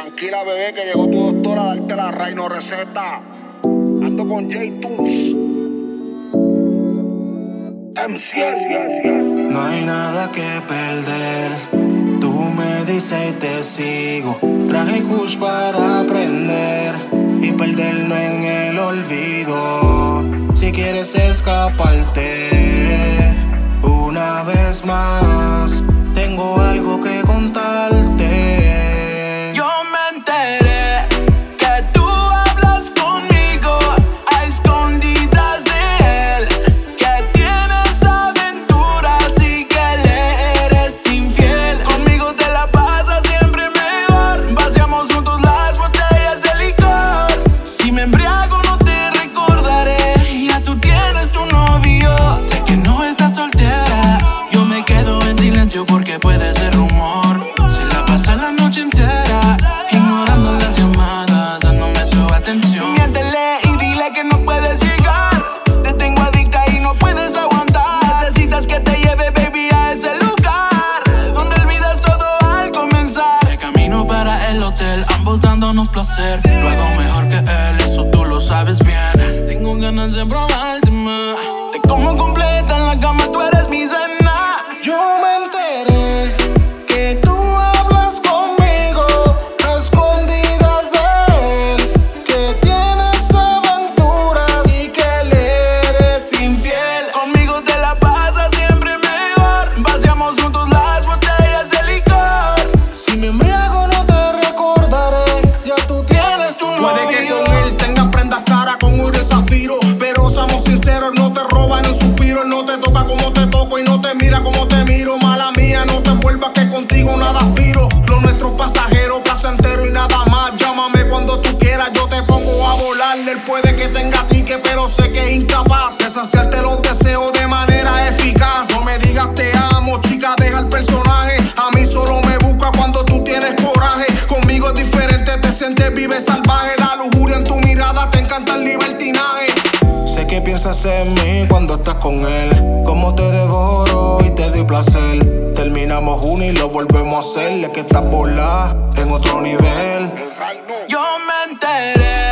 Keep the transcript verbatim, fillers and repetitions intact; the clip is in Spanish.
Tranquila, bebé, que llegó tu doctora a darte la Reino receta. Ando con J-Tunes. M cien. No hay nada que perder. Tú me dices y te sigo. Traje Kush para aprender y perderlo en el olvido. Si quieres escaparte una vez más, tengo algo que contarte. Yo me enteré que tú hablas conmigo a escondidas de él, que tienes aventuras y que le eres infiel. Conmigo te la pasas siempre mejor, vaciamos juntos las botellas de licor. Si me embriago no te recordaré, ya tú tienes tu novio. Sé que no estás soltera, yo me quedo en silencio porque puede ser rumor. Se la pasa la noche entera ignorando las llamadas, dándome su atención. Miéntele y dile que no puedes llegar. Te tengo adicta y no puedes aguantar. Necesitas que te lleve, baby, a ese lugar donde olvidas todo al comenzar. De camino para el hotel, ambos dándonos placer. Lo hago mejor que él, eso tú lo sabes bien. Tengo ganas de probarte más. Te como completa en la cama, tú eres mi cena. Yo me enteré que tú hablas conmigo a escondidas de él, que tienes aventuras y que le eres infiel. Conmigo te la pasas siempre mejor, vaciamos juntos las botellas de licor. Si me embriago no te recordaré, ya tú tienes tu novio. Puede que con él tengas prendas cara con oro y zafiro, pero seamos sinceros, no te roba ni un suspiro. Él no te toca como te toco y no te mira como te miro. Mala mía, no te envuelvas que contigo nada aspiro. Lo nuestro pasajero, placentero y nada más. Llámame cuando tú quieras, yo te pongo a volar. Él puede que tenga ticket, pero sé que es incapaz de saciarte los deseos de manera eficaz. No me digas te amo, chica, deja el personaje. A mí solo me busca cuando tú tienes coraje. Conmigo es diferente, te sientes vive salvaje. La lujuria en tu mirada, te encanta el libertinaje. Sé que piensas en mí cuando estás con él, cómo te devoro y te doy placer. Terminamos uno y lo volvemos a hacer. Es que estás volada en otro nivel. El Reino. Yo me enteré